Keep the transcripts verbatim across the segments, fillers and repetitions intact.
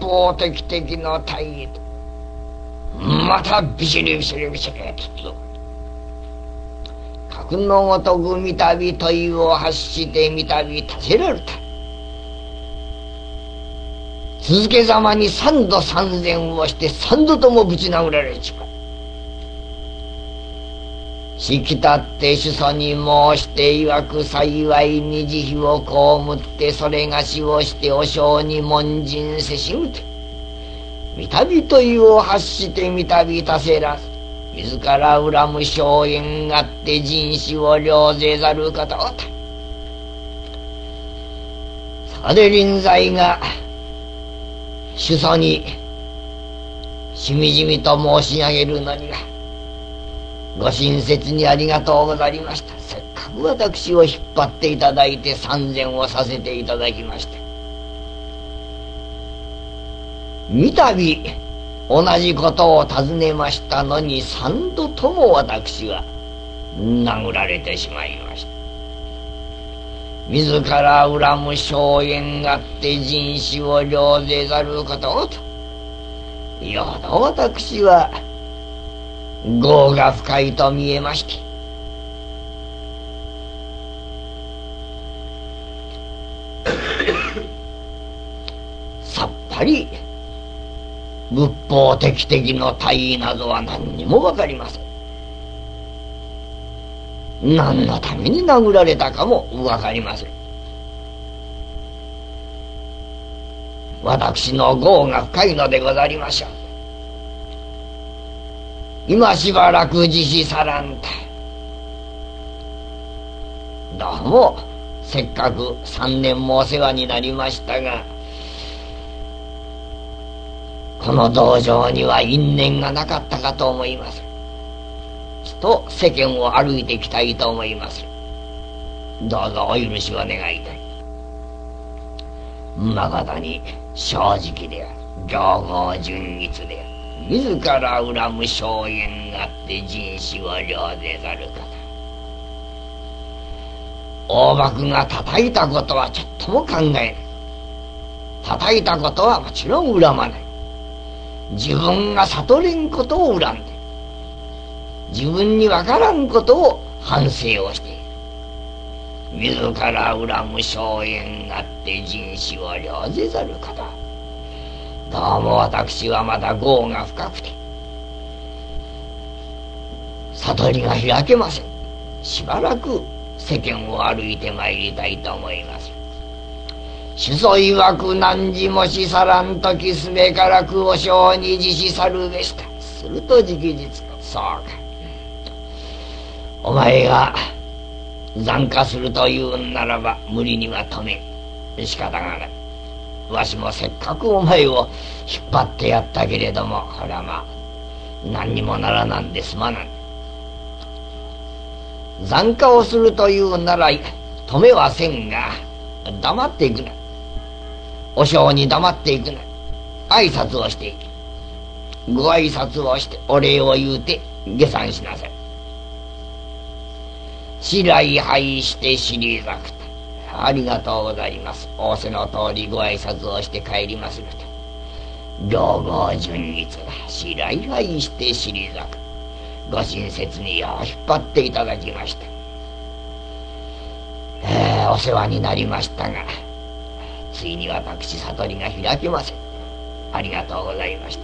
法的敵の大義とまたビシリビシリビシリと格のごとく三度問いを発して三度立てられた。続けざまに三度三千をして三度ともぶち殴られちまう。しきたって主祖に申して曰く幸いに慈悲を被ってそれがしをしてお正に門人せしむて三度問いを発して三度立せらず自ら恨む荘園があって人死を領ぜざる方をた。さで臨在が主祖にしみじみと申し上げるのにはご親切にありがとうございました。せっかく私を引っ張っていただいて参禅をさせていただきました。三度同じことを尋ねましたのに三度とも私は殴られてしまいました。自ら恨む荘園があって人死を領ぜざることをとよほど私は業が深いと見えましてさっぱり仏法的敵の大義などは何にも分かりません。何のために殴られたかも分かりません。私の業が深いのでござりましょう。今しばらく自死さらんた。どうもせっかく三年もお世話になりましたがこの道場には因縁がなかったかと思います。ちと世間を歩いていきたいと思います。どうぞお許しを願いたい。誠に正直である行合純一である自ら恨む荘園があって人死を領ぜざる方。大幕が叩いたことはちょっとも考えない。叩いたことはもちろん恨まない。自分が悟れんことを恨んで自分にわからんことを反省をしている。自ら恨む荘園があって人死を領ぜざる方。どうも私はまだ業が深くて悟りが開けません。しばらく世間を歩いてまいりたいと思います。主祖曰く何時もし去らんときすべからくお正に自死さるべした。すると直々そうかお前が残化するというんならば無理には止め仕方がない。わしもせっかくお前を引っ張ってやったけれどもほらまあ何にもならなんですまなん。残化をするというなら止めはせんが黙っていくな。お正に黙っていくな。挨拶をしていく。ご挨拶をしてお礼を言うて下山しなさい。白い拝して退くと。ありがとうございます。仰せの通りご挨拶をして帰りますると。行合純一だ。白い拝して退く。ご親切によう引っ張っていただきました。えー、お世話になりましたがついに私悟りが開けません。ありがとうございました。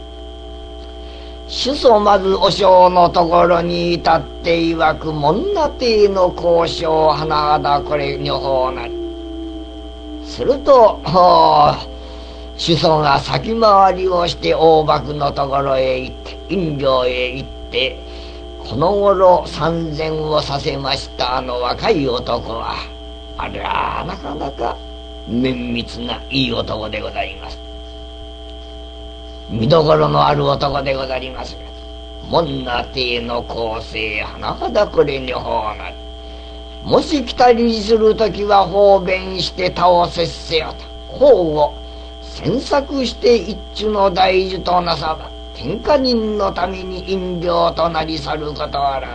主祖まずお正のところに至って曰く門名亭の交渉甚だこれ女法なり。すると主祖が先回りをして大幕のところへ行って院領へ行ってこの頃参禅をさせましたあの若い男はあれはなかなか綿密ないい男でございます。見どころのある男でございますが門名亭の構成甚だこれ女法なり。もし来たりする時は方便して倒せっせよと法を詮索して一中の大事となさば天下人のために陰病となり去ることはあらん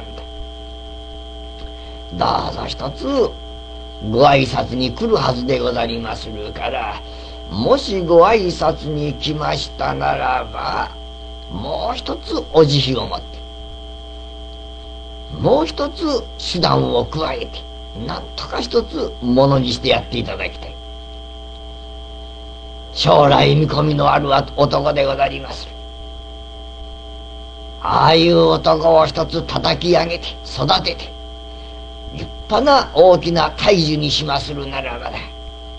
と。どうぞ一つご挨拶に来るはずでござりまするからもしご挨拶に来ましたならば、もう一つお慈悲を持って、もう一つ手段を加えて、なんとか一つものにしてやっていただきたい。将来見込みのある男でござりまする。ああいう男を一つ叩き上げて育てて、立派な大きな大樹にしまするならばだ、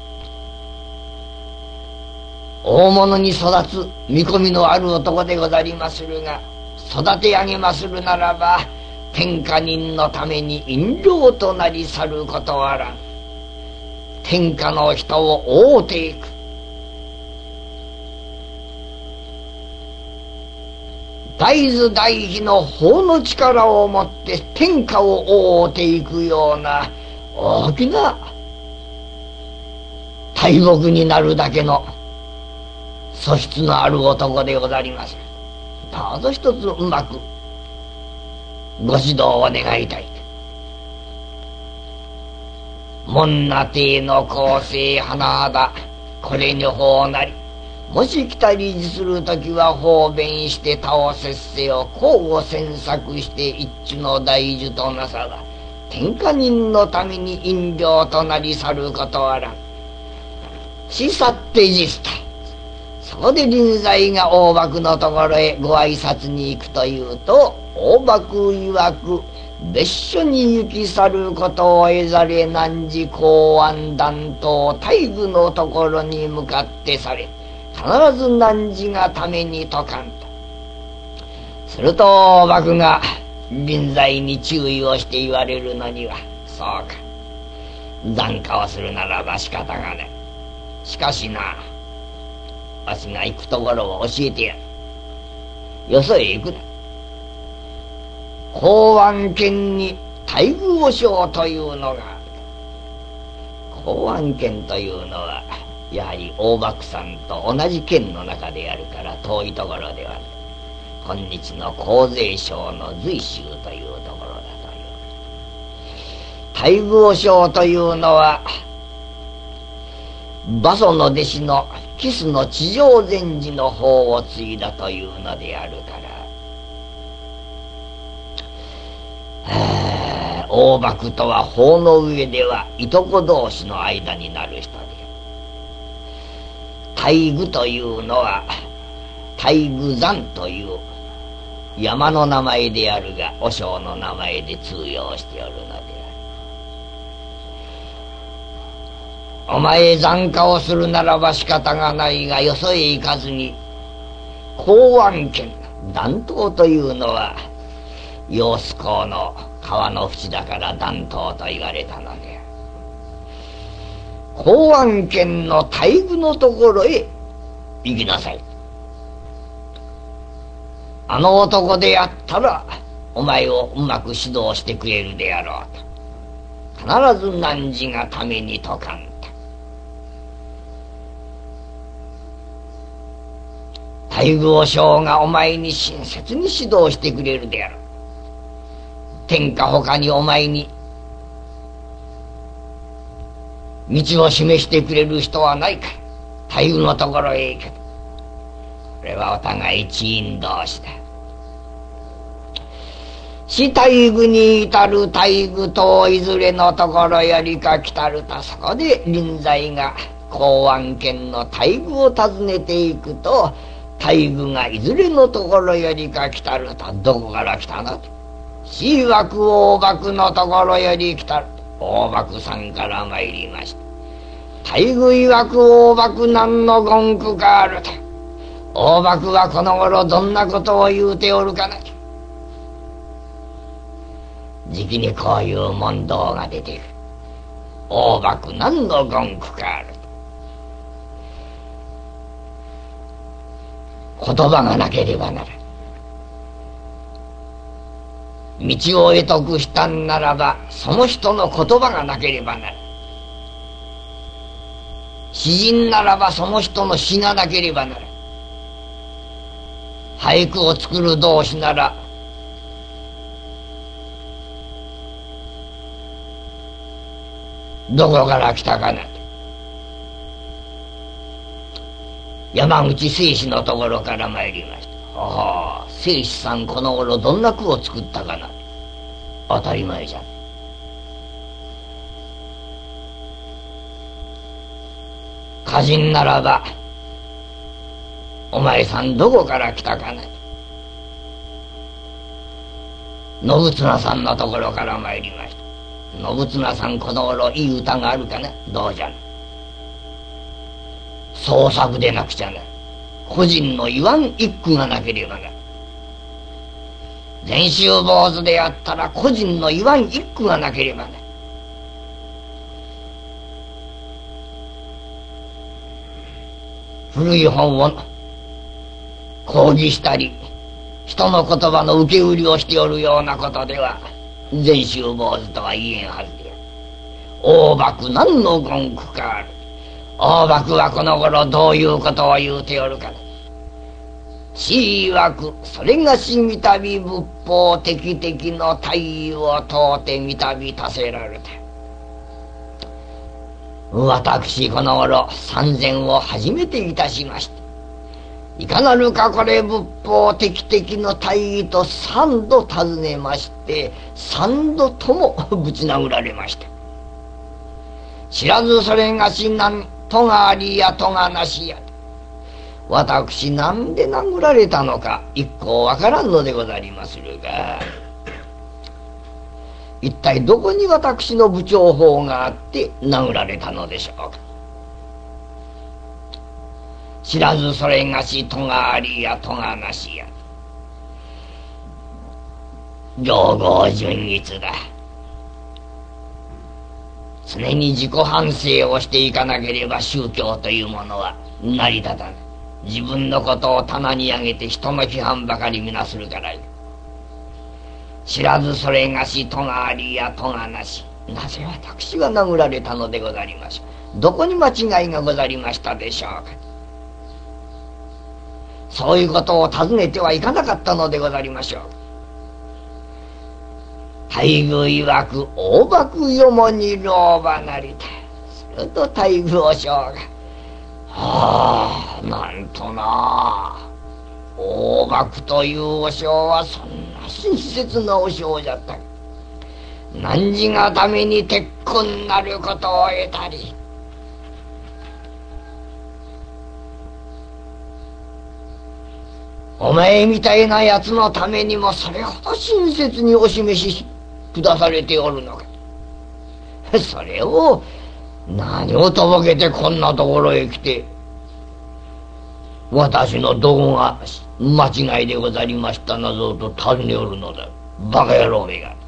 大物に育つ見込みのある男でござりまするが、育て上げまするならば、天下人のために飲料となり去ることはらん。天下の人を覆うていく。大豆大悲の法の力をもって天下を覆うていくような大きな大木になるだけの素質のある男でござります。どうぞ一つうまくご指導を願いたい。門名亭の構成甚だこれに法なり、もし来たりするときは方便して倒せっせを交互詮索して一種の大樹となさだ。天下人のために飲料となり去ることはらん。し去って実た。そこで臨在が大幕のところへご挨拶に行くというと、大幕曰く別所に行き去ることを得ざれ汝公安団等大愚のところに向かってされ、必ず汝がためにとかんと。すると大幕が臨在に注意をして言われるのには、そうか、残暇をするならば仕方がない。しかしな、わしが行くところを教えてやる。よそへ行くな。公安県に大愚和尚というのがある。公安県というのはやはり大幕山と同じ県の中であるから遠いところではない。今日の高税省の随州というところだという。大愚和尚というのは馬祖の弟子のキスの地上禅師の方を継いだというのであるから、大幕とは法の上ではいとこ同士の間になる人で、大愚というのは大愚山という山の名前であるが、和尚の名前で通用しておるのである。お前残暇をするならば仕方がないが、よそへ行かずに公安県南東というのは揚子江の川の淵だから南東と言われたので、公安県の大愚のところへ行きなさい。あの男であったらお前をうまく指導してくれるであろうと。必ず汝がためにとかんと。大愚和尚がお前に親切に指導してくれるであろう。天下他にお前に道を示してくれる人はないか。大愚のところへ行けと。これはお互い知因同士だ。し大愚に至る大愚といずれのところよりか来たると、そこで臨在が公安県の大愚を訪ねていくと、大愚がいずれのところよりか来たると、どこから来たのと。し曰く大幕のところより来たる。大幕さんから参りました。大愚曰く大幕何の言句があると。大幕はこの頃どんなことを言うておるかなと。じきにこういう問答が出てくる。大幕何の言句かあると。言葉がなければならん。道を得得したんならばその人の言葉がなければならん。詩人ならばその人の詩がなければならん。俳句を作る同士ならどこから来たかなと。 山口清史のところから参りました。ああ、清史さんこの頃どんな句を作ったかな。当たり前じゃん。歌人ならば、お前さんどこから来たかな。信綱さんのところから参りました。信綱さんこの頃いい歌があるかな。どうじゃな。創作でなくちゃな。個人の言わん一句がなければな。禅宗坊主であったら個人の言わん一句がなければな。古い本を講義したり人の言葉の受け売りをしておるようなことでは禅宗坊主とは言えんはずである。大幕何の言句かある。大幕はこの頃どういうことを言うておるかな。ちいわくそれがしみたび仏法的々の体位を問うてみたびたせられた。私この頃参禅を初めていたしました。いかなるかこれ仏法的々の体位と三度尋ねまして三度ともぶち殴られました。知らずそれがしなんとがありやとがなしや。私なんで殴られたのか一向わからんのでござりまするが、一体どこに私の部長法があって殴られたのでしょうか。知らずそれがしとがありやとがなしや。両合順一だ。常に自己反省をしていかなければ宗教というものは成り立たない。自分のことを棚に上げて人の批判ばかりみなするからよ。知らずそれがしとがありやとがなし。なぜ私が殴られたのでござりましょう。どこに間違いがござりましたでしょうか。そういうことを尋ねてはいかなかったのでござりましょう。大愚曰く大幕よもに老婆なりた。すると大愚和尚が、はあ、なんとな。大幕という和尚はそんな親切な和尚じゃった。何時がために鉄棍なることを得たり。お前みたいなやつのためにもそれほど親切にお示しくだされておるのか。それを何をとぼけてこんなところへ来て、私のどこが間違いでござりましたなどと尋ねおるのだ。バカ野郎めが。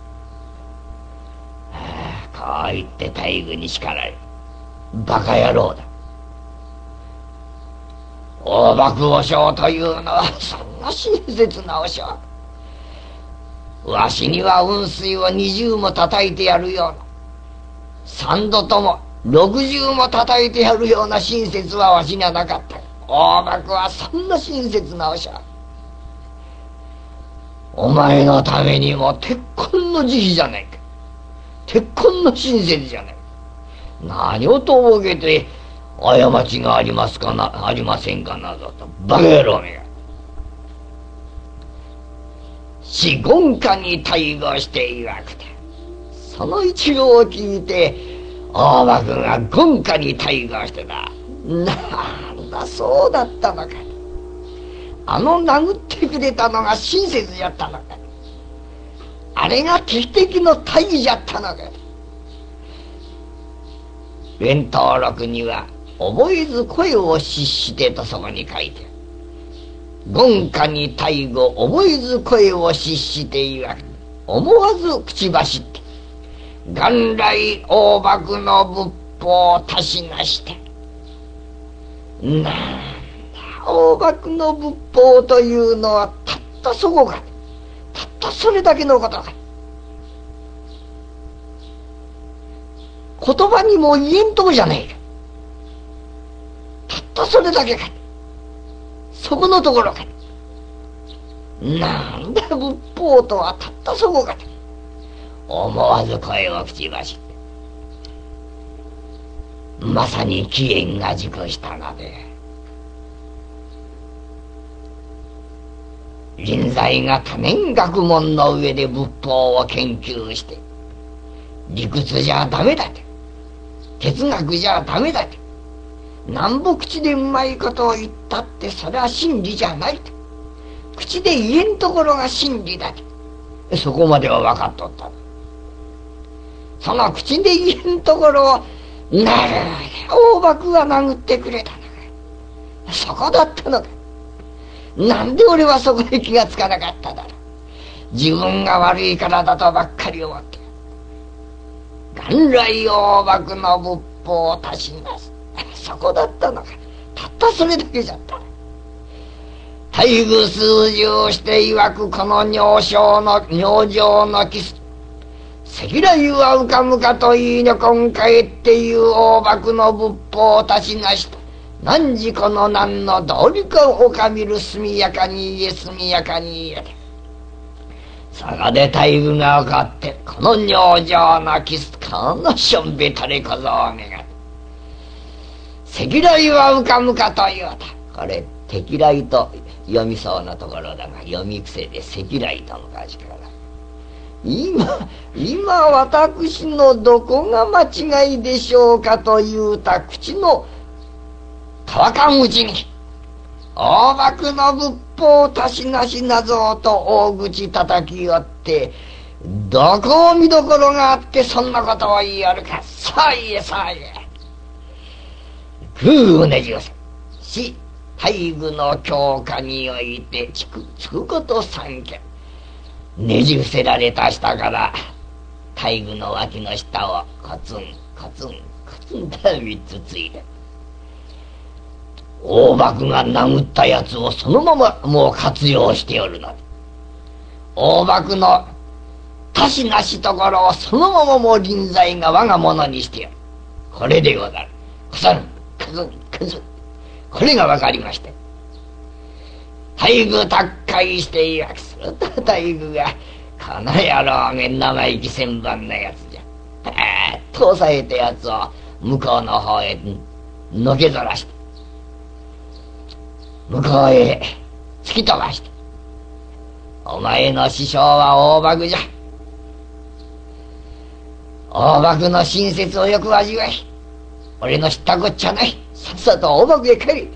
こう言って大愚に叱られる。バカ野郎だ。大幕和尚というのはそんな親切な和尚。わしには雲水を二十も叩いてやるような、三度とも六十も叩いてやるような親切はわしにはなかった。大幕はそんな親切な和尚。お前のためにも鉄棍の慈悲じゃないか。鉄棍の親切じゃない。何をとぼけて過ちがありますかな、ありませんかなどと。バカ野郎めが。四言歌に対語していわくて、その一語を聞いて大幕が言歌に対語してた。なんだそうだったのか。あの殴ってくれたのが親切じゃったのか。あれが敵敵の大義じゃったのか。弁当録には覚えず声を失してとそこに書いてある。言歌に対語覚えず声を失していわく、思わず口走って元来大幕の仏法をたしなして、なんだ大幕の仏法というのはたったそこか。たったそれだけのことか。言葉にも言えんとこじゃねえか。たったそれだけか。そこのところか。なんだ仏法とはたったそこかと思わず声を口走って、まさに機縁が熟したので、 臨済が多年学問の上で仏法を研究して、理屈じゃダメだって、哲学じゃダメだって、なんぼ口でうまいことを言ったってそれは真理じゃないって、口で言えんところが真理だって、そこまでは分かっとった。その口で言えんところをなるほど大幕が殴ってくれたのか、そこだったのか。なんで俺はそこで気がつかなかっただろう。自分が悪いからだとばっかり思って、元来大幕の仏法を足しなす、そこだったのか。たったそれだけじゃった。大愚数字をして曰くこの尿性の尿情のキス、赤雷は浮かむかと言いに今回っていう大幕の仏法を足しなした。何時この何の道理かをかみる速やかに言え速やかに言え。そこで大愚が分かって、この尿情のキス、このしょんべたれ小僧めが赤雷は浮かむかと言うた。これ敵雷と読みそうなところだが、読み癖で赤雷と昔から。今今私のどこが間違いでしょうかと言うた口の乾かんうちに、大幕の仏法足しなしなぞと大口叩きよって、どこを見どころがあってそんなことを言いやるか。さいえさいえ。空うねじをせし大愚の教科においてつくつくこと三件、ねじ伏せられた下から大愚の脇の下をコツンコツンコツンと三つついて、大幕が殴ったやつをそのままもう活用しておるので、大幕の足しなしところをそのままもう臨済が我が物にしておる。これでござる。コツンコツンコツン、これが分かりまして、大愚達解していわくすると、大愚がこの野郎め生意気千番なやつじゃ、えーっと押さえたやつを向こうの方へのけぞらして、向こうへ突き飛ばして、お前の師匠は大幕じゃ、大幕の親切をよく味わい、俺の知ったこっちゃない、さっさと大幕へ帰れ。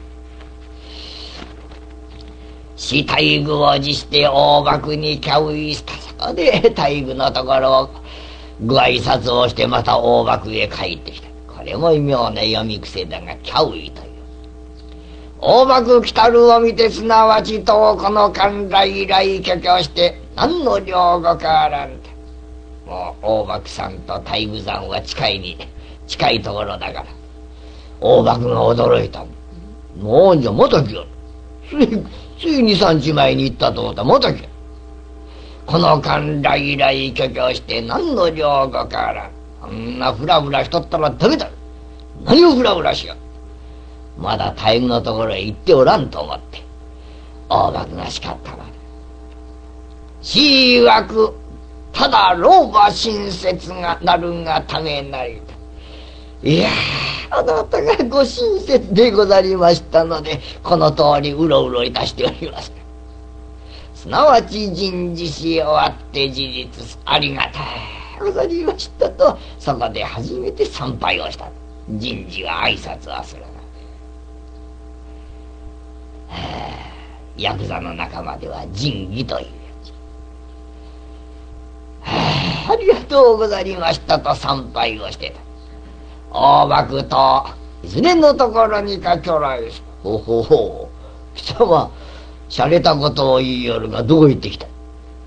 し大愚を辞して大幕にキャウイした。そこで大愚のところをご挨拶をしてまた大幕へ帰ってきた。これも妙な読み癖だが、キャウイという大幕来たるを見て、すなわちとこの観来以来挙居して何の両語かあらんて。もう大幕さんと大愚山は近いに近いところだから、大幕が驚いた。もうじゃまた来よる。ついに三日前に行ったと思ったらまた来よる。この観来以来挙居して何の両語かあらん。あんなフラフラしとったらダメだ。何をフラフラしよう。まだ大愚のところへ行っておらんと思って大幕が叱ったな。しいわくただ老婆親切がなるがためなりと。いやあなたがご親切でござりましたので、この通りうろうろいたしております。すなわち人事し終わって事実ありがたいござりましたと、そこで初めて参拝をした。人事は挨拶はするな。ヤクザの仲間では仁義というやつ。はあ、ありがとうござりましたと参拝をしてた。大幕といずれのところにか去来す。ほほほう、貴様しゃれたことを言いよるが、どこへ行ってきた。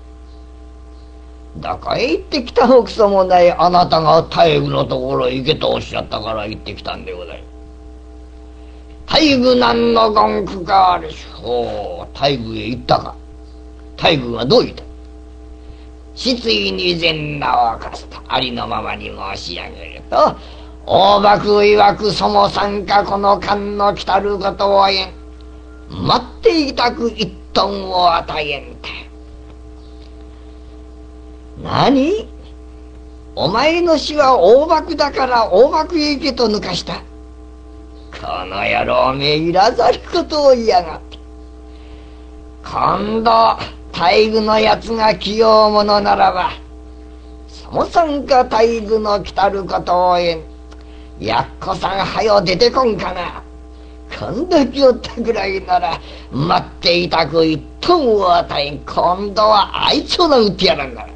どこへ行ってきたのくそもない。あなたが大愚のところへ行けとおっしゃったから行ってきたんでございます。大愚何の言句かあるし。ほう、大愚へ行ったか。大愚がどう言った。失意に善なを明かすとありのままに申し上げると、大幕曰くそも参加この間の来たることを言ん。待っていたく一トンを与えんて。何？お前の死は大幕だから大幕へ行けと抜かした。この野郎めいらざることを言いやがって。 今度大愚のやつが器用者ならば、そもさんか大愚の来たることを言えん。やっこさんはよ出てこんかな。こんだけおったくらいなら待っていたく一トンを与えん。今度はあいつを殴ってやらんなら。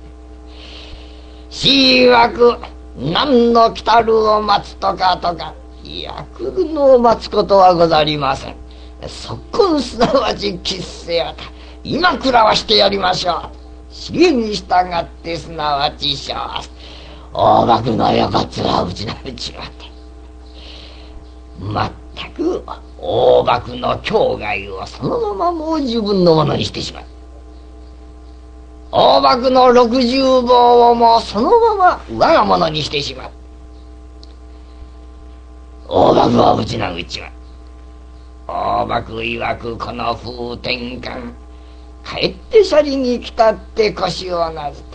しいわく何の来たるを待つとかとか、いや来るのを待つことはござりません。そこすなわち喫せやた。今食らわしてやりましょう。指令に従ってすなわちしょう。大幕の横っ面を打ちなめちまって、まったく大幕の境外をそのままもう自分のものにしてしまう。大幕の六十棒をもうそのまま我がものにしてしまう。大幕をぶち殴っちまう。大幕曰くこの風天館、帰って去りに来たって腰をなずった。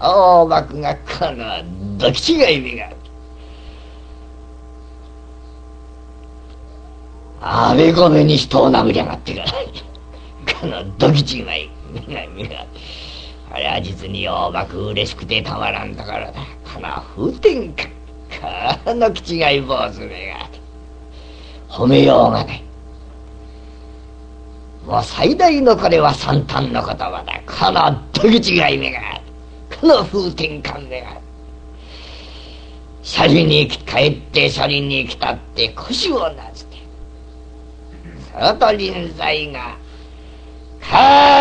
大幕がこのどき違い目があべこべに人を殴りやがってからこのどき違い目が目があれは実に大幕嬉しくてたまらんところだ。この風天館、この気違い坊主めが褒めようがない。もう最大のこれは惨憺の言葉だ。このどき違い目がこの風天館めがシャリに帰ってシャリに来たって腰をなじて、そのと臨在がカ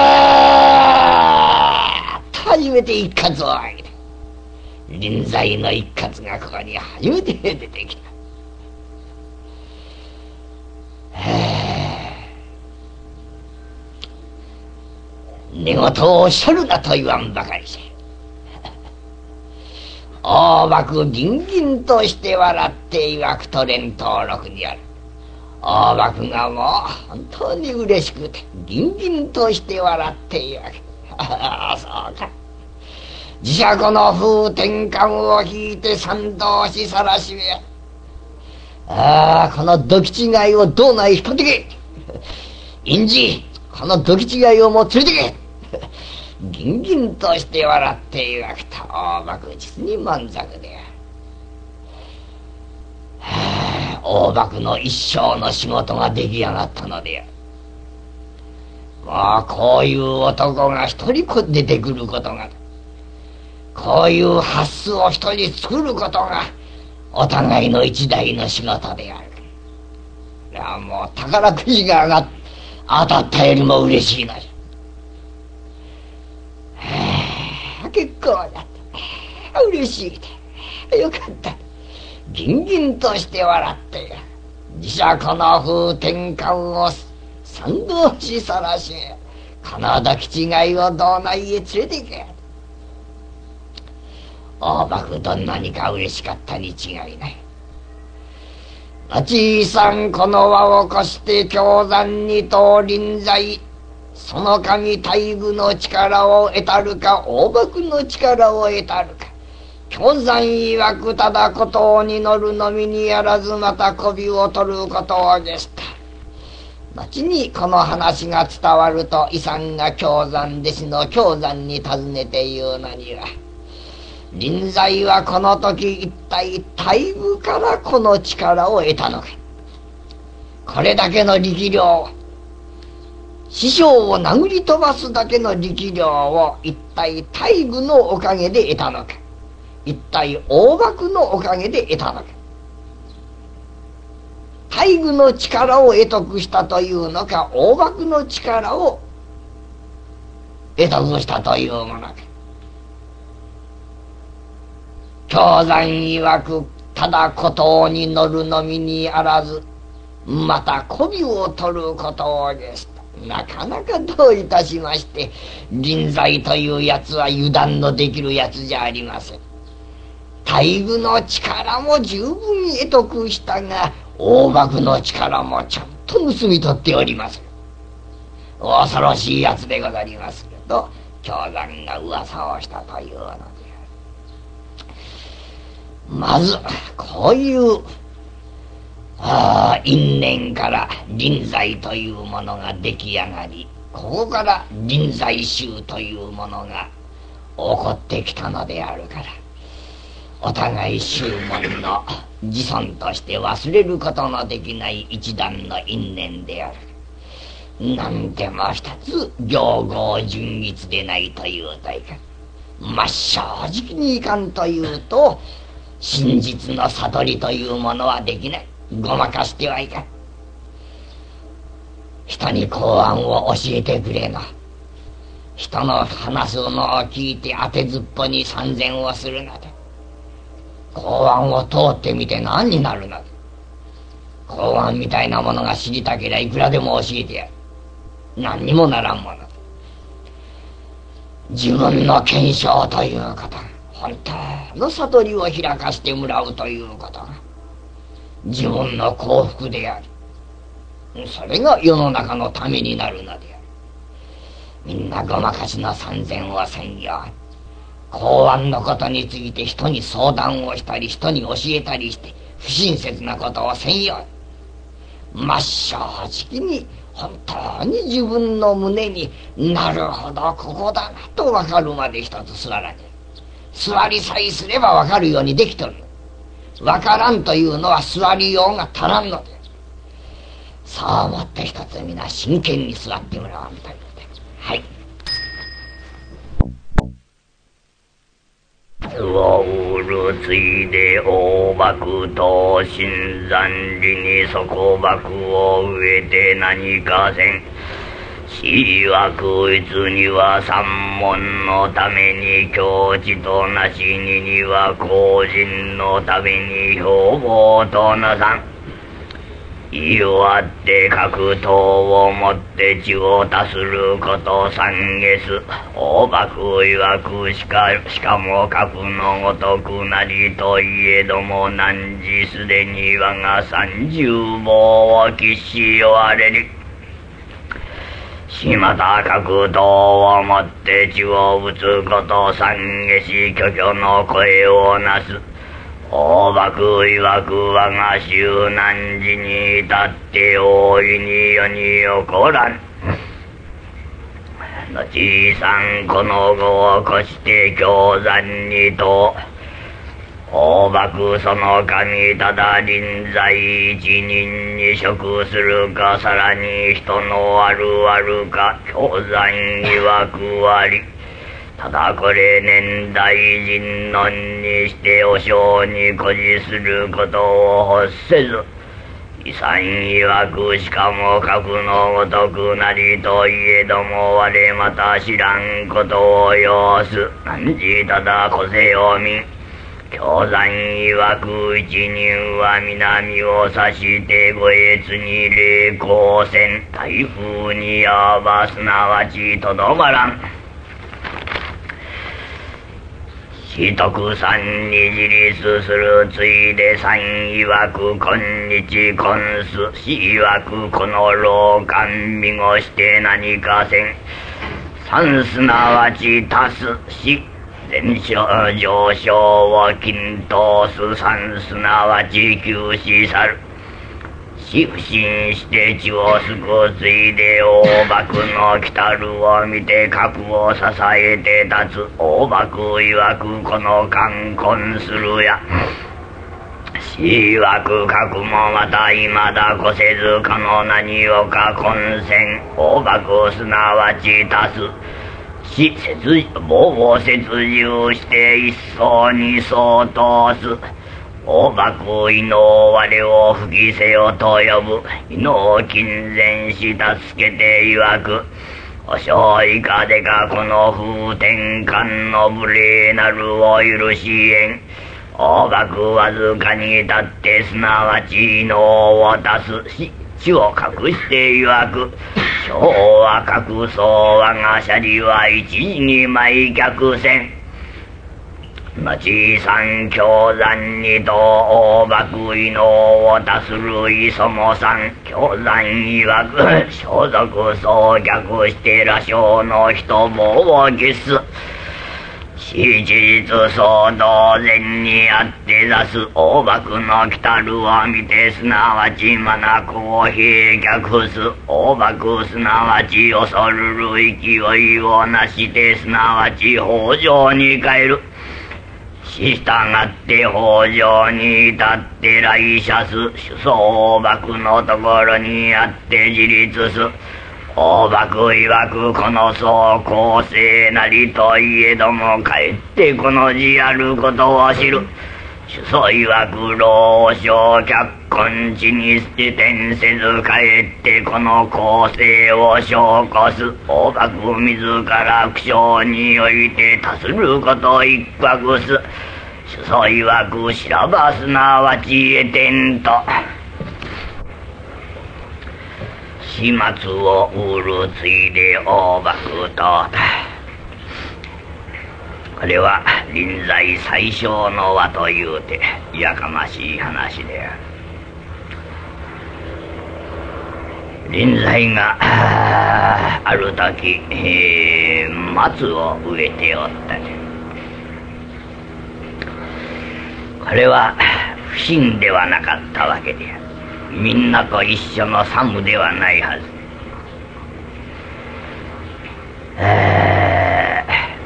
ーッと初めて一括を上げた。臨在の一括がここに初めて出てきた。寝言をおっしゃるなと言わんばかりじゃ。大幕ギンギンとして笑って曰くと連登録にある。大幕がもう本当に嬉しくてギンギンとして笑って曰くああそうか。自社この風天館を引いて賛同しさらしめや。ああこのどき違いを道内引っ張ってけ。印字このどき違いをもう連れてけ。ギンギンとして笑って曰くと大幕実に満足である。大幕の一生の仕事が出来上がったのである。まあこういう男が一人出てくることが、こういう発想を一人作ることがお互いの一大の仕事である。いやもう宝くじが上がっ当たったよりも嬉しいのじゃ。はあ結構だった。嬉しいでよかった。ギンギンとして笑って自社この風天館を賛同しさらし、このどき違いを道内へ連れて行け。大幕どんなにか嬉しかったに違いない。町井さんこの輪を越して京山にと臨在、その神大愚の力を得たるか大幕の力を得たるか、京山曰くただ孤島に乗るのみにやらずまた媚びを取ることをでした。後にこの話が伝わると遺産が京山弟子の京山に尋ねて言うのには、臨在はこの時一体大愚からこの力を得たのか。これだけの力量、師匠を殴り飛ばすだけの力量を一体大愚のおかげで得たのか、一体大幕のおかげで得たのか。大愚の力を得得したというのか、大幕の力を得得したというものか。京山曰くただ孤島に乗るのみにあらずまた媚びを取ることをですと。なかなかどういたしまして臨在というやつは油断のできるやつじゃありません。大愚の力も十分得得したが大幕の力もちゃんと盗み取っております。恐ろしいやつでござりますけど、京山が噂をしたというので、まずこういうあ因縁から臨在というものが出来上がり、 ここから臨済宗というものが起こってきたのであるから、お互い宗門の自尊として忘れることのできない一段の因縁である。なんでも一つ行合順一でないというといかん。まあ正直にいかんというと、真実の悟りというものはできない。ごまかしてはいかん。人に公安を教えてくれの。人の話すのを聞いて当てずっぽに参禅をするので、公安を通ってみて何になるのだ。公安みたいなものが知りたけりゃいくらでも教えてやる。何にもならんもの。自分の検証ということ、本当の悟りを開かしてもらうということが自分の幸福である。それが世の中のためになるのである。みんなごまかしの参禅をせんように、公安のことについて人に相談をしたり人に教えたりして不親切なことをせんように、真っ正直に本当に自分の胸になるほどここだなと分かるまで一つ座らねえ。座りさえすれば分かるようにできとる。分からんというのは座りようが足らんので、そう思って一つ皆真剣に座ってもらおうということで、はい。 を売るついで大幕と新山寺に底幕を植えて何かせん。しわくいつには三門のために境地となしにには後人のために標榜となさん。言い終わって各党をもって血を足すること三月。大幕曰くしかしかも格のごとくなりといえども、何時すでに我が三十棒を喫し終われり。島田格闘をもって血を打つこと三月。虚虚の声をなす。大幕曰く我が衆南寺に至って大いに世に起こらん。後さんこの後を越して京山にと、大幕その神ただ臨在一人に職するか、さらに人のあるあるか、京山曰くあり。ただこれ年代人論にしてお正に誇示することを欲せず、遺産曰くしかも格のごとくなりといえども、我また知らんことを要す。何時ただこせを見、京山曰く一人は南を指して五越に霊光線、台風にあばすなわちとどまらん。四徳山に自立するついで三曰く今日今す。四曰くこの老官見越して何かせん。三すなわち足す。四全上昇を均等す。三すなわち休止去る。四不信して血をすくついで大幕の来たるを見て格を支えて立つ。大幕曰くこの冠婚するや。四曰く格もまた未だ来せずかの何をか混戦。大幕すなわち足す。四切棒を切従して一層に相当す。大幕異能我を吹きせよと呼ぶ。異能金前し助けて曰く、お正いかでかこの風天間の無礼なるを許しえん。大幕わずかに立ってすなわち異能を出す。し地を隠して曰く、昭和隠そう我が舎利は一時に埋却せん。後三京山にと大幕異能を足する磯も三京山曰く、装束装逆して羅生の人棒を消す。 事実そう同然にあって座す大幕の来たるを見て、すなわちまな公平逆す大幕、すなわち恐るる勢いをなして、すなわち北条に帰る。ししたがって北条に至って来社す首相大幕のところにあって自立す。大幕曰くこのそう公正なりといえども、かえってこの字あることを知る。主祖曰く老少脚根地に捨て転せず、かえってこの公正を証拠す。大幕自ら苦笑において多することを一角す。主祖曰くしらばすなわち得てんと始末を売るついで大幕と、これは臨済最小の和というてやかましい話である。臨済がある時、えー、松を植えておったね。これは不審ではなかったわけである。みんなと一緒の作務ではないはず。え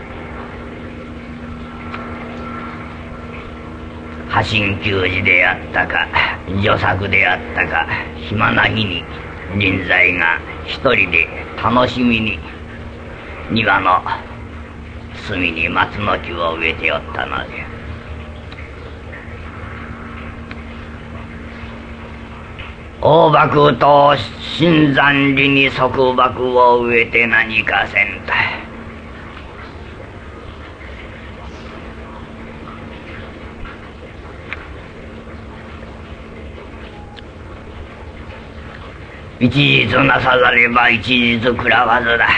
ー、破心球児であったか女作であったか、暇な日に臨済が一人で楽しみに庭の隅に松の木を植えておったのである。大幕と新山里に束縛を植えて何かせんと。一日なさざれば一日食らわずだ。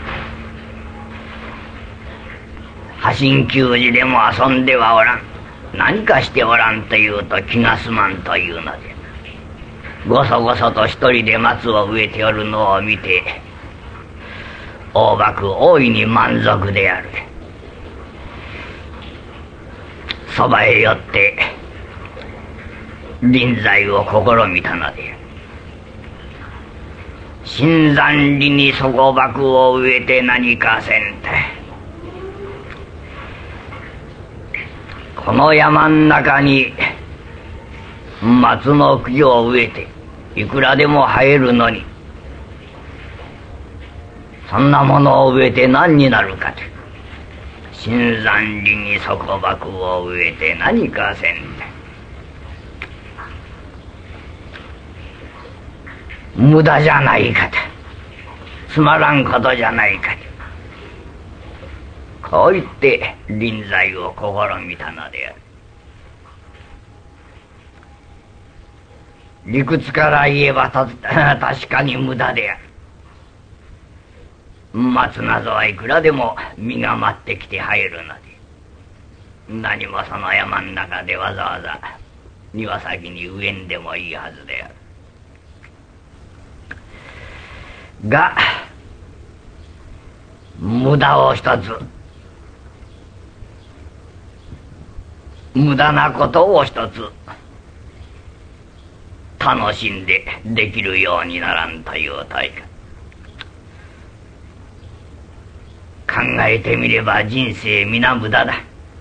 破心球児でも遊んではおらん、何かしておらんというと気が済まんというので、ごそごそと一人で松を植えておるのを見て大幕大いに満足である。そばへ寄って臨済を試みたのである。新山里に束縛を植えて何かせんと。この山ん中に松の木を植えていくらでも生えるのに、そんなものを植えて何になるかと。新山里に束縛を植えて何かせんと。無駄じゃないかと、つまらんことじゃないかと、こう言って臨済を試みたのである。理屈から言えばた確かに無駄である。松などはいくらでも実が待ってきて生えるので、何もその山の中でわざわざ庭先に植えんでもいいはずである。が無駄を一つ、無駄なことを一つ楽しんでできるようにならんという大会。考えてみれば人生皆無駄だ。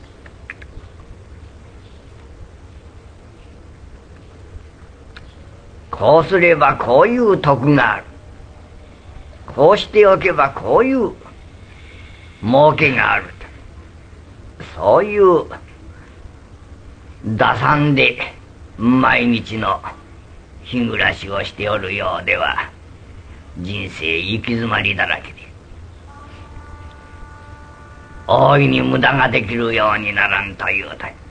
こうすればこういう得がある、こうしておけばこういう儲けがあると、そういう打算で毎日の日暮らしをしておるようでは人生行き詰まりだらけで、大いに無駄ができるようにならんというたい。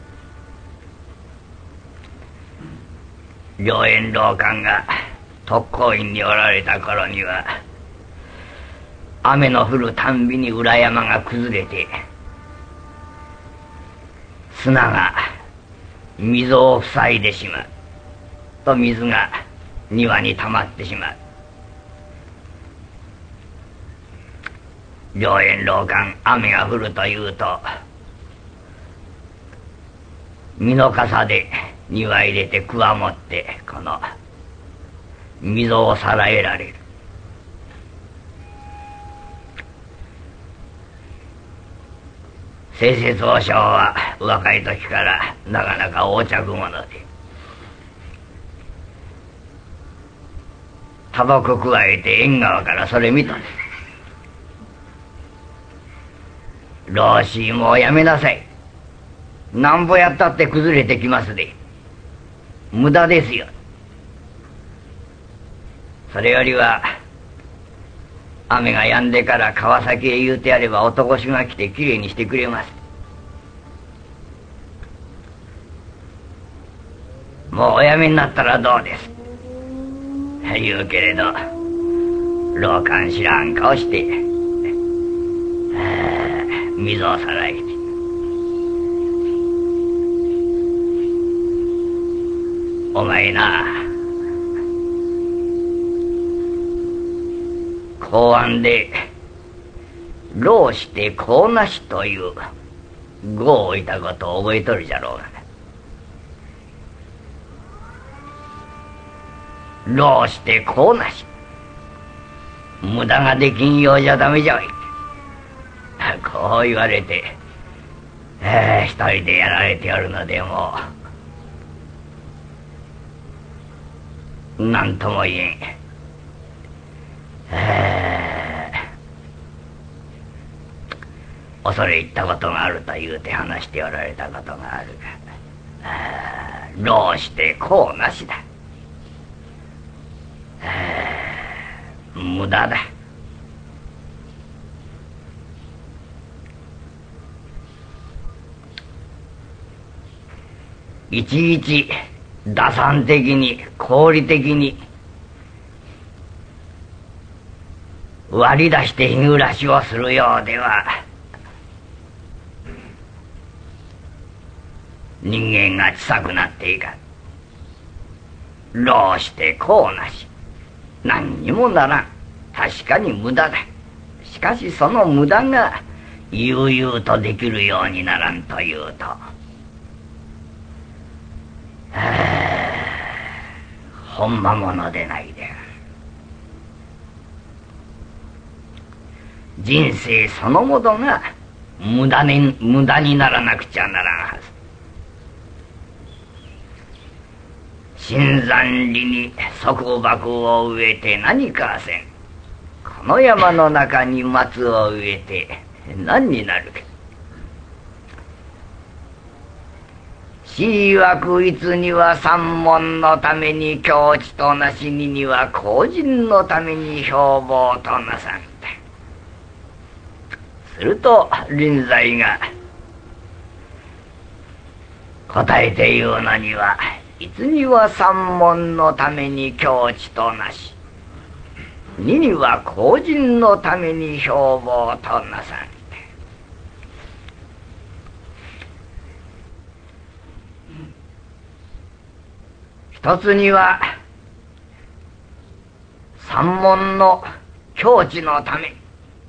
良縁老官が特攻院におられた頃には、雨の降るたんびに裏山が崩れて砂が溝を塞いでしまうと、水が庭に溜まってしまう。良縁老官、雨が降るというと身の笠で庭入れてくわ持ってこの溝をさらえられる。清節和尚は若い時からなかなか横着者でタバコくわえて縁側からそれ見た。老子もうやめなさい。なんぼやったって崩れてきますで。無駄ですよ。それよりは雨が止んでから川崎へ言うてやれば男衆が来てきれいにしてくれます。もうおやめになったらどうです言うけれど老官知らん顔して水をさらえて、お前な公安で老して公なしという語を置いたことを覚えとるじゃろうが、老して公なし無駄ができんようじゃダメじゃわい。こう言われて、えー、一人でやられておるのでも何とも言えん。えー、恐れ入ったことがあると言うて話しておられたことがあるが、老してこうなしだ。無駄だ。いちいち打算的に合理的に割り出して日暮らしをするようでは人間が小さくなっていかん。老してこうなし何にもならん。確かに無駄だ。しかしその無駄が悠々とできるようにならんというと、ほんまものでないである。人生そのものが無駄に無駄にならなくちゃならんはず。深山里に束縛を植えて何かせん。この山の中に松を植えて何になるか。詩曰くいつには三門のために境地となしにには後人のために標榜となさんだ。すると臨済が答えて言うのには、いつには三門のために境地となし、にには後人のために標榜となさん。一つには三門の境地のため、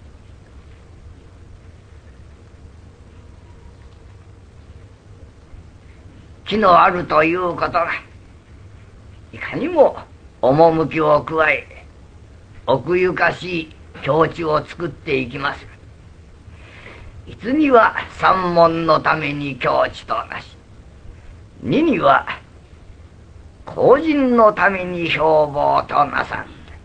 気のあるということがいかにも趣を加え奥ゆかしい境地を作っていきます。いつには三門のために境地となし、にには後人のために標榜となさん。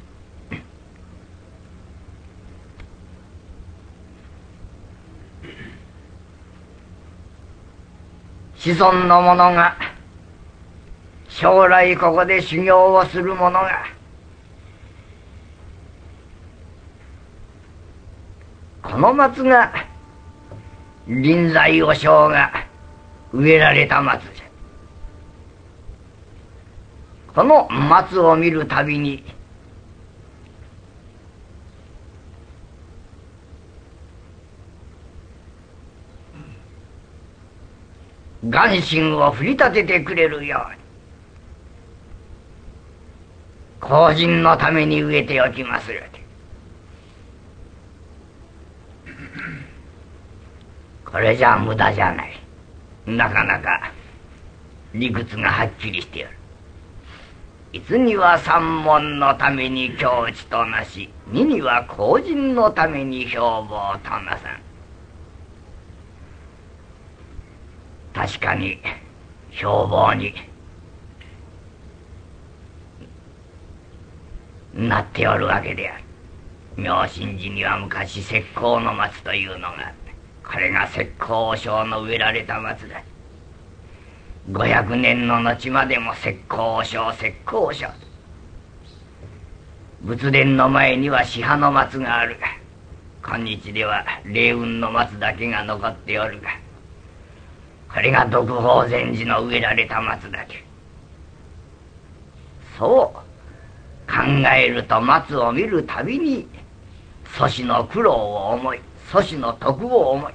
子孫の者が将来ここで修行をする者がこの松が臨済和尚が植えられた松じゃ。この松を見るたびに眼心を振り立ててくれるように、後人のために植えておきまする。これじゃ無駄じゃない。なかなか理屈がはっきりしてやる。いつには三門のために境地となし、二には後人のために標榜となさん。確かに標榜になっておるわけである。妙心寺には昔石膏の松というのがあって、これが石膏章の植えられた松だ。ごひゃくねんの後までも石膏章石膏章。仏殿の前には四葉の松があるが、今日では霊雲の松だけが残っておるが、これが独法禅寺の植えられた松だけ。そう考えると松を見るたびに祖師の苦労を思い、祖師の徳を思い、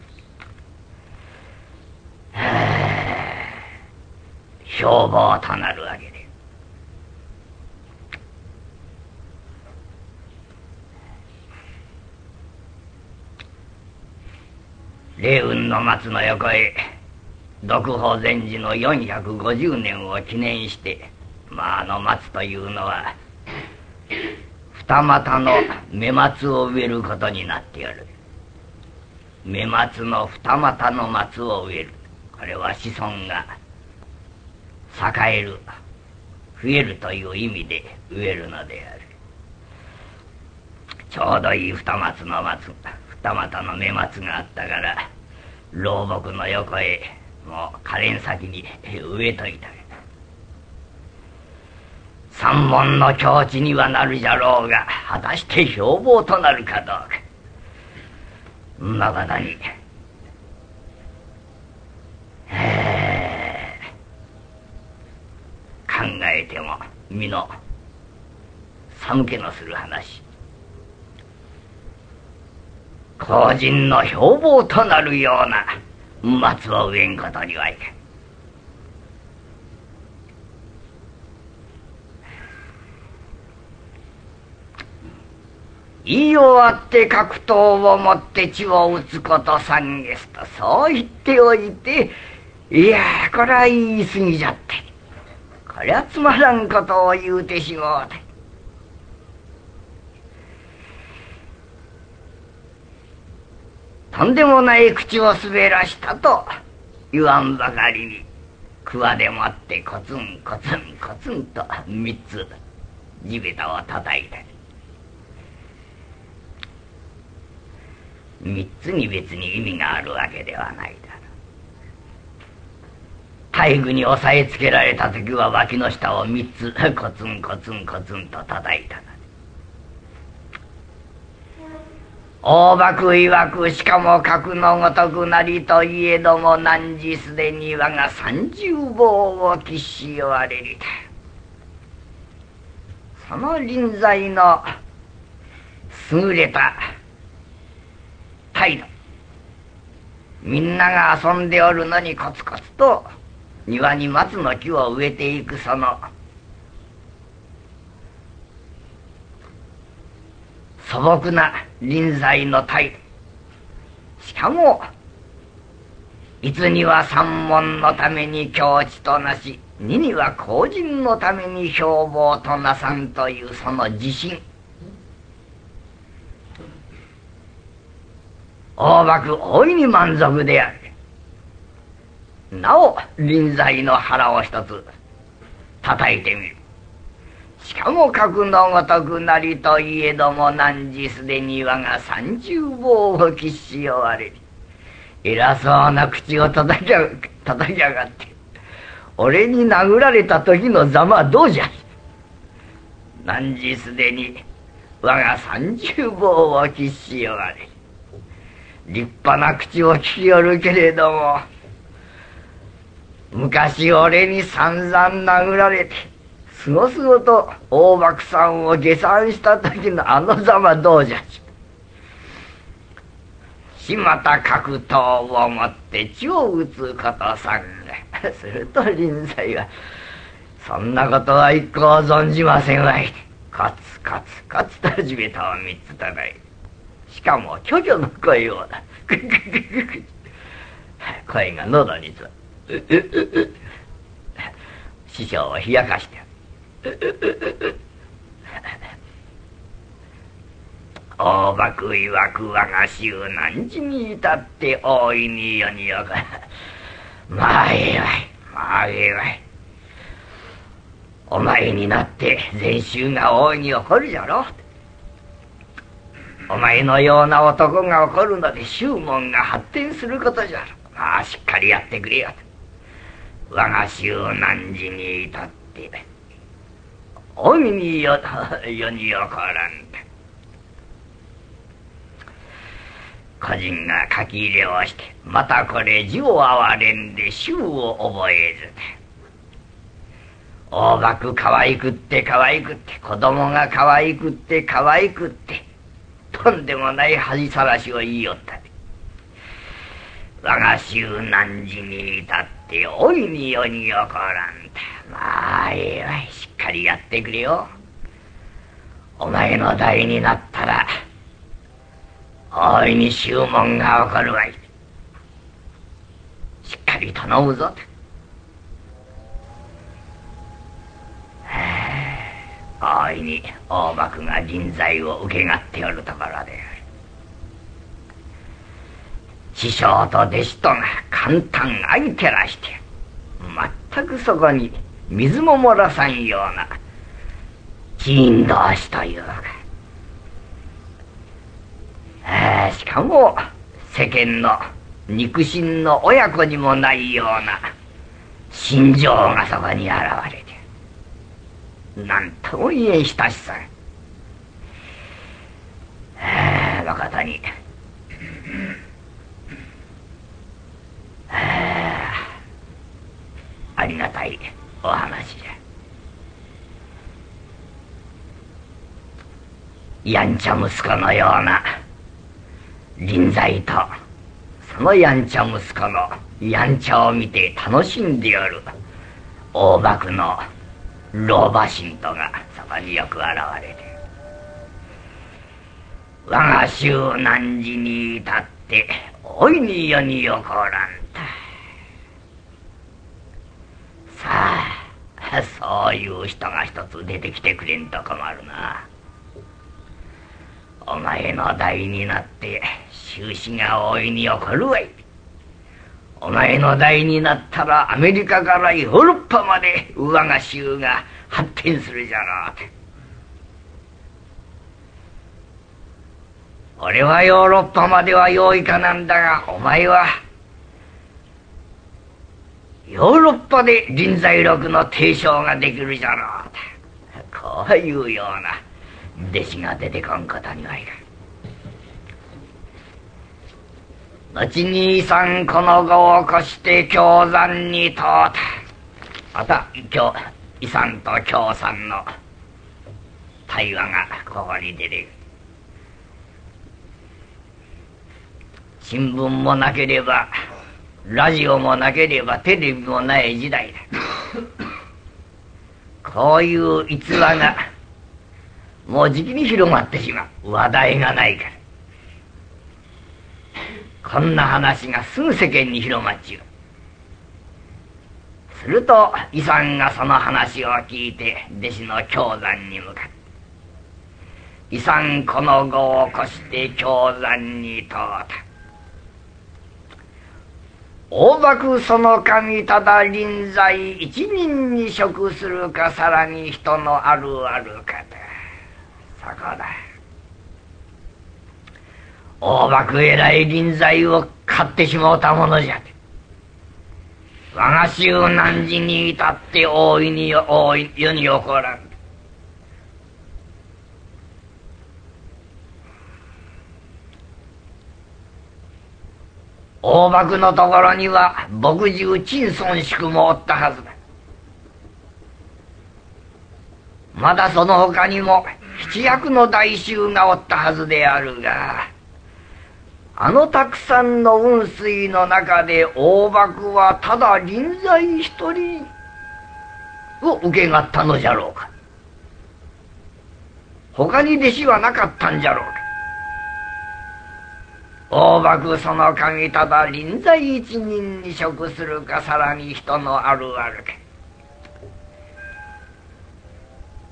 標榜となるわけで、霊雲の松の横へ独法禅師のよんひゃくごじゅうねんを記念して、まああの松というのは二股の目松を植えることになっておる。目松の二股の松を植える。これは子孫が栄える、増えるという意味で植えるのである。ちょうどいい二松の松、二股の目松があったから、老木の横へもう可憐先に植えといた。三門の境地にはなるじゃろうが、果たして標榜となるかどうか。まことに考えても身の寒気のする話。後人の標榜となるような松を植えんことにはいかん。言い終わって格闘をもって血を打つこと三月とそう言っておいて、いやーこれは言い過ぎじゃって、こりゃつまらんことを言うてしもうて、とんでもない口を滑らしたと言わんばかりに、桑でもってコツンコツンコツンと三つ地べたを叩いた。三つに別に意味があるわけではないだろう。大具に押さえつけられた時は脇の下を三つコツンコツンコツンと叩いたの。大幕曰く、しかも格のごとくなりといえども、汝すでに我が三十棒を喫し終われりた。その臨在の優れた態度、みんなが遊んでおるのにコツコツと庭に松の木を植えていくその素朴な臨在の態度、しかもいつには三門のために境地となし、二には後人のために標榜となさんというその自信、大幕大いに満足である。なお臨在の腹を一つ叩いてみる。しかも格のごとくなりといえども、汝すでに我が三十棒を喫し終われり。偉そうな口を叩きや叩きやがって、俺に殴られた時のざまはどうじゃ。汝すでに我が三十棒を喫し終われり。立派な口を聞きよるけれども、昔俺に散々殴られてすごすごと大幕さんを下山した時のあのざまどうじゃ。しまた格闘をもって血を打つことさんがすると臨済は、そんなことは一向存じませんわい。コツコツコツと地べたを三つ叩いて、しかも巨々の声をだ。声が喉につわ師匠を冷やかして大幕曰く我が衆汝に至って大いに世によくまあええわいまあええわいお前になって禅宗が大いに起こるじゃろお前のような男が起こるので宗門が発展することじゃろまあしっかりやってくれよと我が衆汝に至って大いに世世に起こらんと個人が書き入れをしてまたこれ字を哀れんで宗を覚えずで大幕可愛くって可愛くって子供が可愛くって可愛くってとんでもない恥さらしを言いよったで我が衆汝に至って大いに世に起こらんとまあええわいしっかりやってくれよお前の代になったら大いに宗門が起こるわいしっかり頼むぞと大いに大幕が臨在を受けがっておるところである師匠と弟子とが簡単相照らして全くそこに水も漏らさんような人同士というかえしかも世間の肉親の親子にもないような心情がそこに現れてなんとも言えん親しさえ誠にありがたいお話じゃやんちゃ息子のような臨在とそのやんちゃ息子のやんちゃを見て楽しんでおる大幕の老婆信徒がそこによく現れて我が衆汝に至って大いに世に起こらんとさあそういう人が一つ出てきてくれんと困るなお前の代になって収支が大いに起こるわいお前の代になったらアメリカからヨーロッパまで我が衆が発展するじゃろうって俺はヨーロッパまではよいかなんだがお前はヨーロッパで臨在録の提唱ができるじゃろうってこういうような弟子が出てこんことにはいかん後に遺産この後を越して京山に通ったまた今日遺産と京山の対話がここに出てくる新聞もなければラジオもなければテレビもない時代だこういう逸話がもうじきに広まってしまう話題がないからこんな話がすぐ世間に広まっちゅうすると遺産がその話を聞いて弟子の京山に向かって遺産この後を越して京山に通った大幕その神ただ臨在一人に食するかさらに人のあるあるかとそこだ大幕えらい臨在を買ってしもうたものじゃ我が衆汝に至って大いに大い世に起こらん大幕のところには牧獣陳尊宿もおったはずだまだその他にも七役の大衆がおったはずであるがあのたくさんの雲水の中で大幕はただ臨在一人を受けがったのじゃろうか他に弟子はなかったんじゃろうか大幕その神ただ臨在一人に食するかさらに人のあるあるか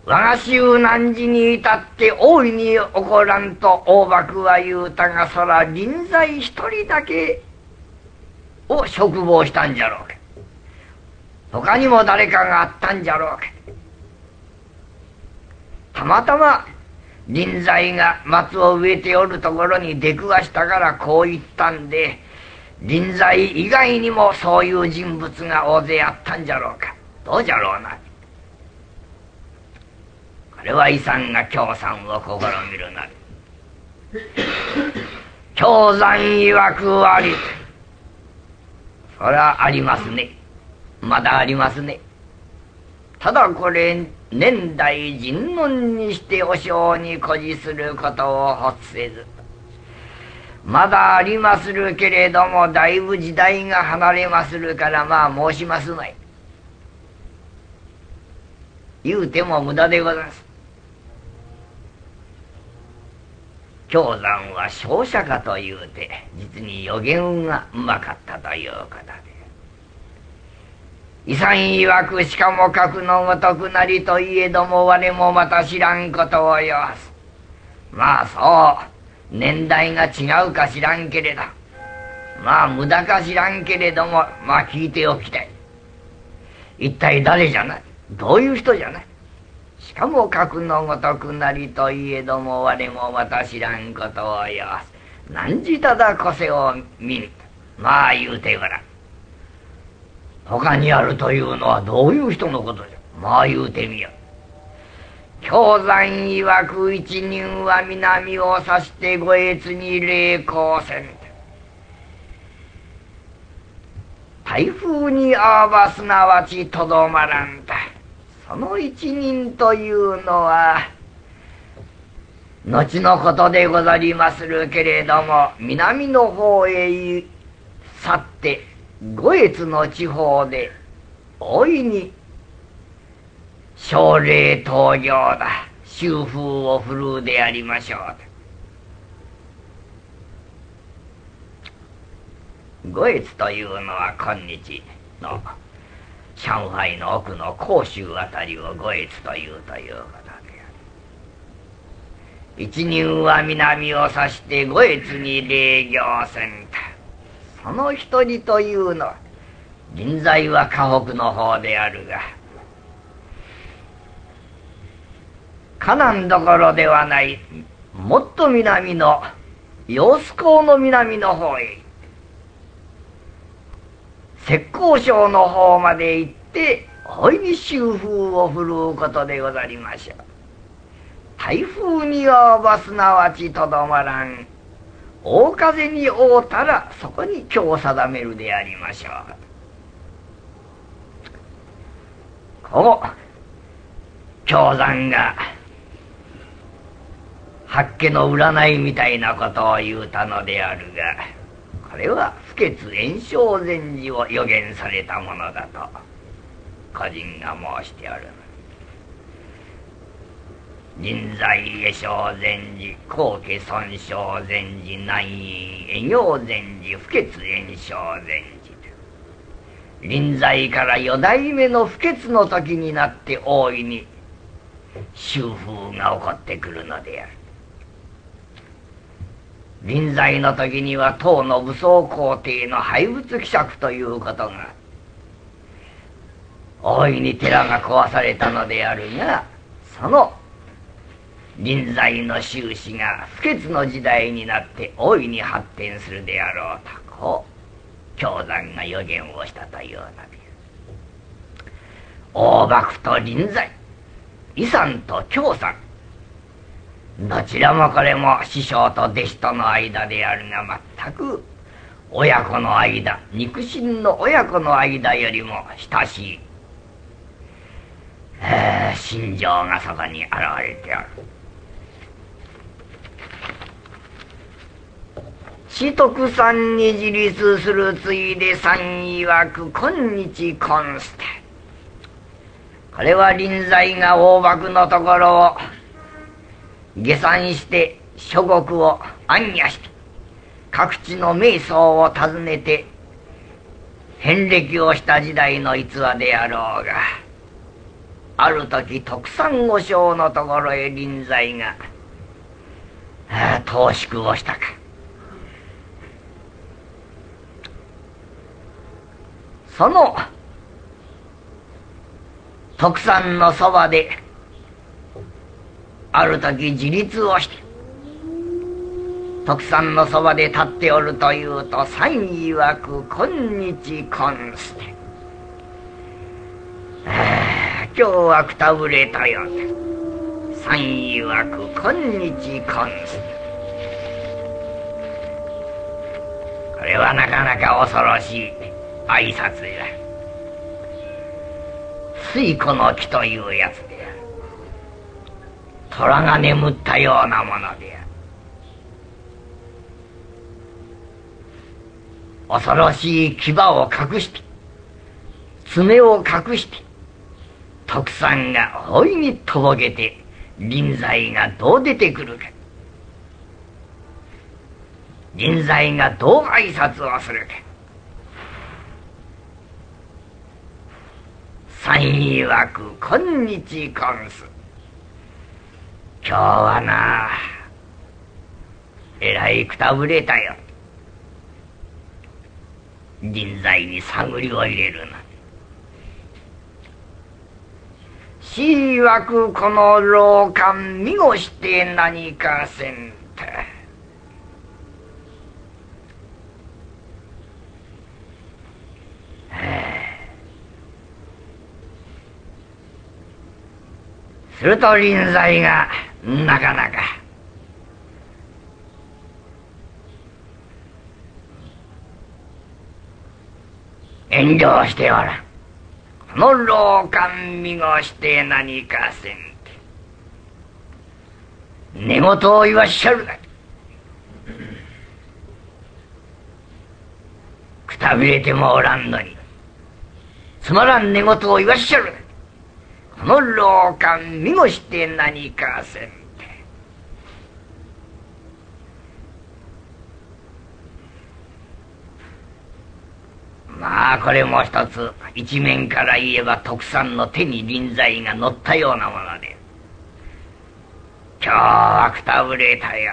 我が衆汝に至って大いに起こらんと大幕は言うたが、そら臨在一人だけを嘱望したんじゃろうけ。他にも誰かがあったんじゃろうけ。たまたま臨在が松を植えておるところに出くわしたからこう言ったんで、臨在以外にもそういう人物が大勢あったんじゃろうか。どうじゃろうな。これは遺産が京さんを試みるなり。京山曰くあり。そりゃありますね。まだありますね。ただこれ年代人論にしてお正に誇示することをほっせず、まだありまするけれどもだいぶ時代が離れまするから、まあ申しますまい。言うても無駄でございます。京山は商社家というて実に予言がうまかったということで、遺産曰くしかも格のごとくなりといえども我もまた知らんことを言わす。まあそう年代が違うか知らんけれど、まあ無駄か知らんけれども、まあ聞いておきたい。一体誰じゃない、どういう人じゃない。しかも格のごとくなりといえども我もまた知らんことを言わす。何時ただ個性を見に、まあ言うてごらん。他にあるというのはどういう人のことじゃ。まあ言うてみよ。京山曰く一人は南を指して五越に霊光せん。台風にあわばすなわちとどまらんだ。その一人というのは後のことでござりまするけれども、南の方へ去って五越の地方で大いに奨励登場だ秋風を振るうでありましょう。五越というのは今日の上海の奥の広州あたりを五越というということである。一人は南を指して五越に霊行せんた。その一人というのは臨在は河北の方であるが、河南どころではない、もっと南の揚子江の南の方へ浙江省の方まで行って大いに秋風を振るうことでござりましょう。台風にあわばすなわちとどまらん。大風に遭うたらそこに今日定めるでありましょう。こう京山が八家の占いみたいなことを言うたのであるが、これは不潔炎症禅師を予言されたものだと個人が申しておる。臨在会生禅師、高家尊称禅師、南院会行禅師、不潔炎症禅師。臨在から四代目の不潔の時になって大いに秋風が起こってくるのである。臨在の時には唐の武装皇帝の廃仏希釈ということが大いに寺が壊されたのであるが、その臨在の宗旨が不潔の時代になって大いに発展するであろうと、こう京山が予言をしたというので、大幕と臨在、遺産と京山、どちらもこれも師匠と弟子との間であるが、全く親子の間、肉親の親子の間よりも親しい、えー、心情がそこに現れておる。四徳山に自立するついで山曰く今日今捨て。これは臨在が大幕のところを下山して諸国を暗夜して各地の名僧を訪ねて遍歴をした時代の逸話であろうが、 ある時徳山和尚のところへ臨在が投宿をしたか。その徳山のそばである時自立をして徳山のそばで立っておるというと三曰く今日今すて今日はくたぶれたようで三曰く今日今すてこれはなかなか恐ろしい挨拶や。水湖の木というやつである。虎が眠ったようなものである。恐ろしい牙を隠して爪を隠して徳さんが大いにとぼけて臨在がどう出てくるか、臨在がどう挨拶をするか。三曰く今日今す。今日はなえらいくたぶれたよ。臨在に探りを入れるな。し曰くこの老官見越して何かせんと。すると臨在がなかなか遠慮しておらん。この老官見越して何かせんって寝言を言わっしゃるがくたびれてもおらんのにつまらん寝言を言わっしゃるがこの老官見越して何かせんって。まあこれも一つ一面から言えば徳さんの手に臨在が乗ったようなもので、今日はくたぶれたよ。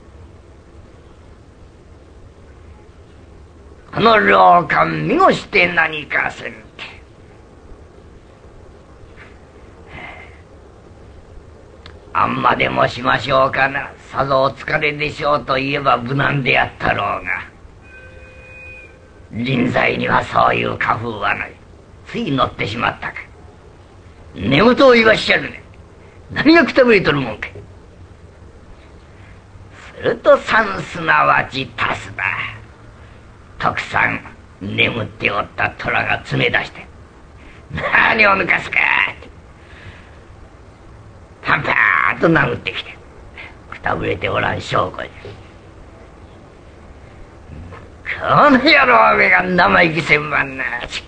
この老官見越して何かせんって。あんまでもしましょうかな。さぞお疲れでしょうと言えば無難であったろうが、臨在にはそういう家風はない。つい乗ってしまったか。寝言を言わっしゃるね。何がくたぶれとるもんか。するとさんすなわちタスだ。徳さん眠っておった虎が詰め出して何を抜かすかってパンパーンと殴ってきてくたぶれておらん証拠じゃ。この野郎めが生意気せんばんな。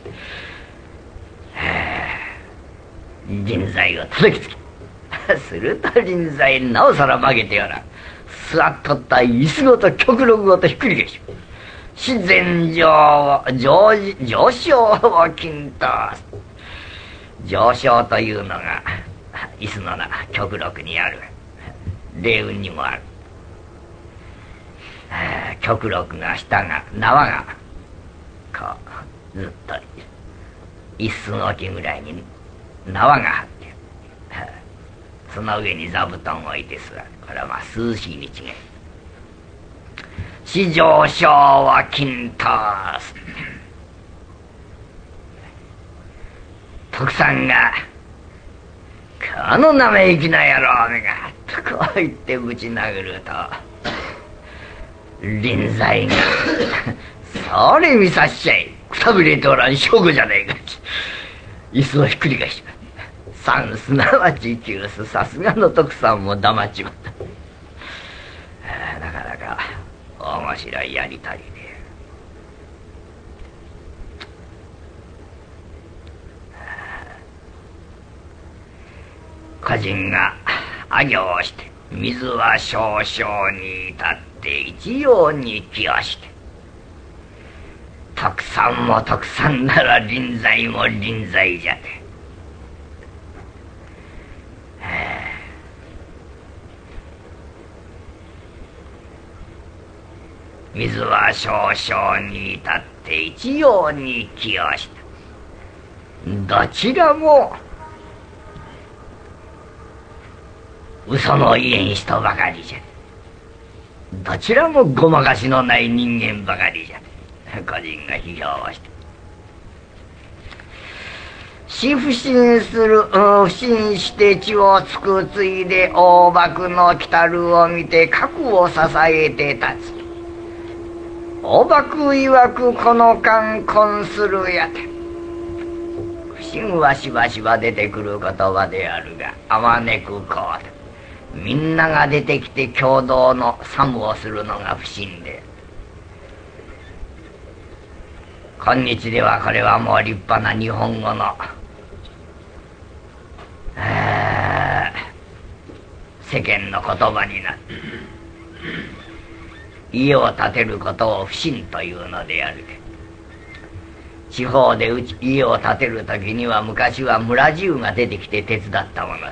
臨在を叩きつけすると臨在なおさら曲げておらん。座っとった椅子ごと極力ごとひっくり返し自然上を上上昇を均等。上昇というのが椅子の中極力にある。霊雲にもある。極力が下が縄がこうずっと一寸置きぐらいに縄が張ってその上に座布団を置いて座る。これはまあ涼しいに違い。四上昇は均等。徳さんがこの生意気な野郎めがとこう言ってぶち殴ると臨在がそれ見さしちゃいくたびれておらん証拠じゃねえか。椅子をひっくり返し三すなわち九す。さすがの徳さんも黙っちまった。なかなか面白いやりとりで、歌人があ行をして水は少々に至って一様に気をして徳さんも徳さんなら臨在も臨在じゃで水は少々に至って一様に気をした。どちらも嘘の言えん人ばかりじゃ。どちらもごまかしのない人間ばかりじゃ。個人が批評をしてし不信する、不信して血をつくついで大幕の来たるを見て核を支えて立つ。大幕曰くこの間婚するやて。不信はしばしば出てくる言葉であるが、あまねくこうだ。みんなが出てきて共同の作務をするのが不信で、今日ではこれはもう立派な日本語の、えー、世間の言葉になる。家を建てることを不信というのである。地方でうち家を建てる時には昔は村中が出てきて手伝ったもので、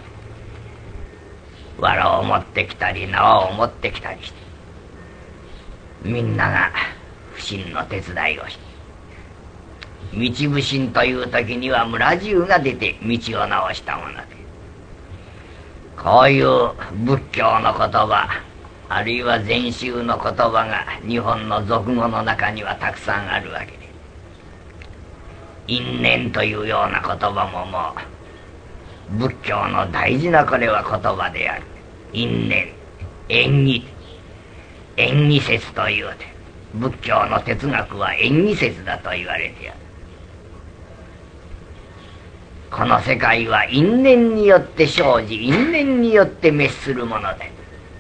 藁を持ってきたり縄を持ってきたりして、みんなが不信の手伝いをして、道不信という時には村中が出て道を直したもので、こういう仏教の言葉、あるいは禅宗の言葉が日本の俗語の中にはたくさんあるわけで、因縁というような言葉ももう仏教の大事なこれは言葉である。因縁、縁起、縁起説というて、仏教の哲学は縁起説だと言われてある。この世界は因縁によって生じ、因縁によって滅するもので、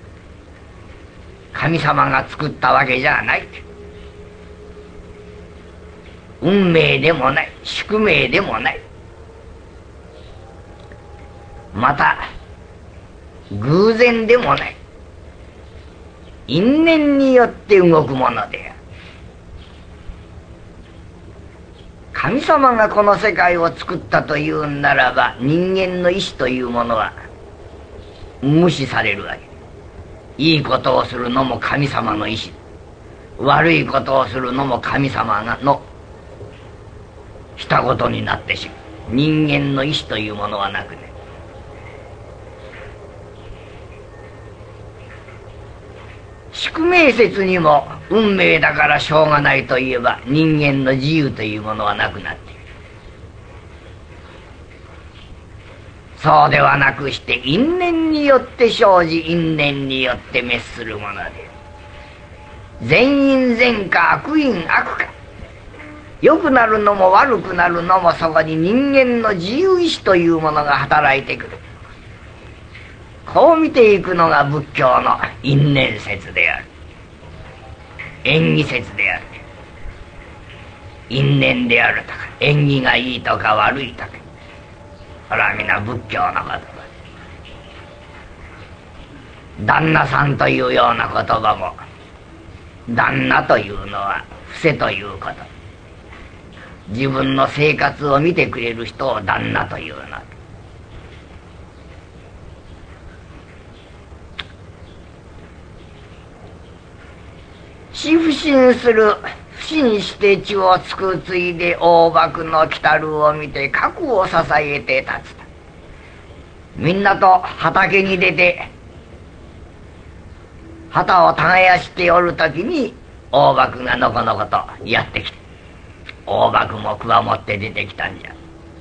神様が作ったわけじゃない。運命でもない、宿命でもない。また偶然でもない。因縁によって動くものである。神様がこの世界を作ったというならば、人間の意志というものは無視されるわけ。いいことをするのも神様の意志、悪いことをするのも神様がのしたことになってしまう。人間の意志というものはなくね、宿命説にも運命だからしょうがないといえば、人間の自由というものはなくなっている。そうではなくして、因縁によって生じ、因縁によって滅するもので、善因善か悪因悪か、良くなるのも悪くなるのも、そこに人間の自由意志というものが働いてくる。こう見ていくのが仏教の因縁説である。縁起説である。因縁であるとか、縁起がいいとか悪いとか、これは皆仏教の言葉。旦那さんというような言葉も、旦那というのは伏せということ。自分の生活を見てくれる人を旦那というの。し不信する、不信して血をつくついで大幕の来たるを見て核を支えて立つ。みんなと畑に出て旗を耕しておるときに、大幕がのこのことやってきて、大幕もくわ持って出てきたんじゃ。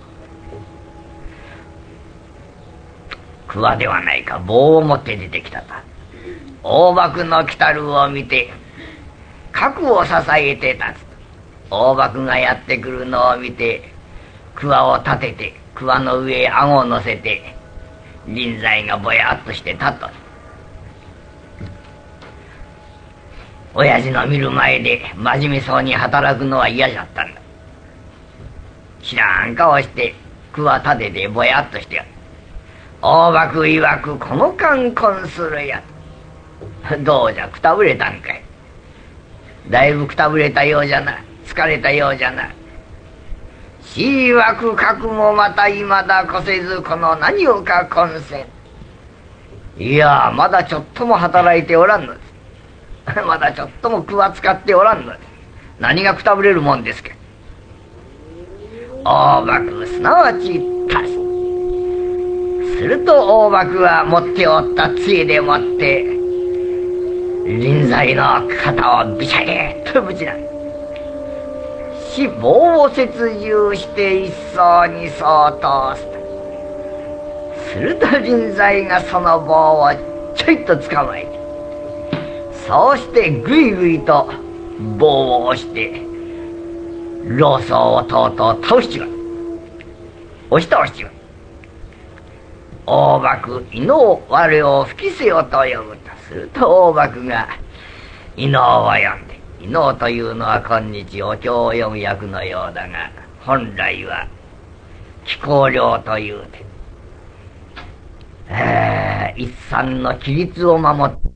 くわではないか、棒を持って出てきたと。大幕の来たるを見て核を支えて立つ。大幕がやってくるのを見て、桑を立てて、桑の上へ顎を乗せて、臨在がぼやっとして立っとる。親父の見る前で真面目そうに働くのは嫌じゃったんだ。知らん顔して桑立ててぼやっとしてやる。大幕曰くこの間婚するや。どうじゃ、くたぶれたんかい。だいぶくたぶれたようじゃな、疲れたようじゃな。し曰く核もまたいまだこせず、この何をか婚せん。いや、まだちょっとも働いておらんのです。 まだちょっとも句は使っておらんので、何がくたぶれるもんですけど。大幕すなわち立つ。すると大幕は持っておった杖でもって臨済の肩をビシャリとぶちなし、棒を切従して一層二層とすと、すると臨済がその棒をちょいと捕まえて、そうしてぐいぐいと棒を押して老僧をとうとう倒しちまう。押し倒しちまう。大幕伊能我を吹きせよと呼ぶとすると、大幕が伊能を呼んで、伊能というのは今日お経を読む役のようだが、本来は貴公領というて、えー、一山の規律を守って